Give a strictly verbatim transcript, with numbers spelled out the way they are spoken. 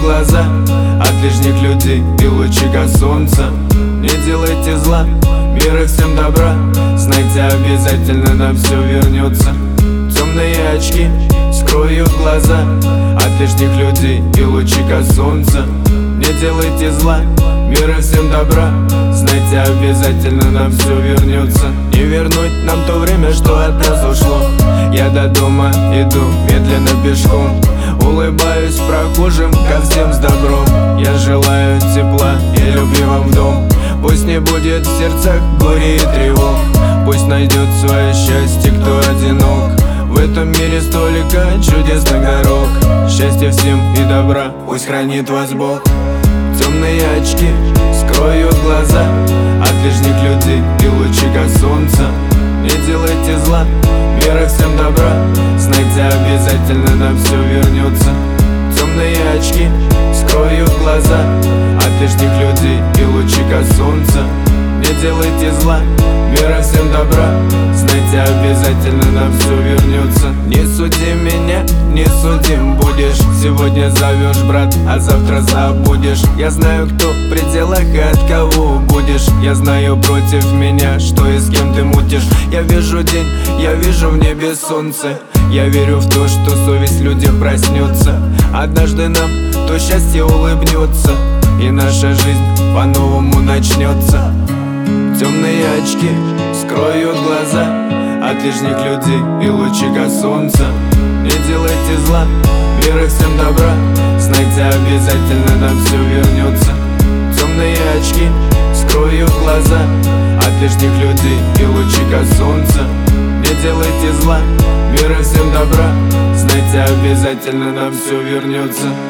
глаза от лишних людей и лучика солнца. Не делайте зла, мира всем добра, знайте, обязательно нам все вернется. Темные очки скроют глаза от лишних людей и лучика солнца. Не делайте зла, мира всем добра, знайте, обязательно нам все вернется. Не вернуть нам то время, что от нас ушло. Я до дома иду медленно пешком, улыбаюсь прохожим, ко всем с добром. Я желаю тепла и любви вам в дом. Пусть не будет в сердцах горе и тревог, пусть найдет свое счастье, кто одинок. В этом мире столько чудесных дорог. Счастья всем и добра, пусть хранит вас Бог. Темные очки скроют глаза от лишних людей и лучика солнца. Не делайте зла, мира всем добра, знайте, обязательно нам все вернется. Темные очки скроют глаза от лишних людей и лучика солнца. Не делайте зла, мира всем добра, знайте, обязательно нам все вернется. Не суди меня, не судим будешь. Сегодня зовешь, брат, а завтра забудешь. Я знаю, кто в пределах и от кого будешь. Я знаю против меня, что и с кем ты мутишь. Я вижу день, я вижу в небе солнце. Я верю в то, что совесть людям проснется. Однажды нам то счастье улыбнется, и наша жизнь по-новому начнется. Темные очки скроют глаза от лишних людей и лучика солнца. Не делайте зла, мира всем добра, знайте, обязательно нам все вернется. Темные очки скроют глаза от лишних людей и лучика солнца. Не делайте зла, мира всем добра, знайте, обязательно нам все вернется.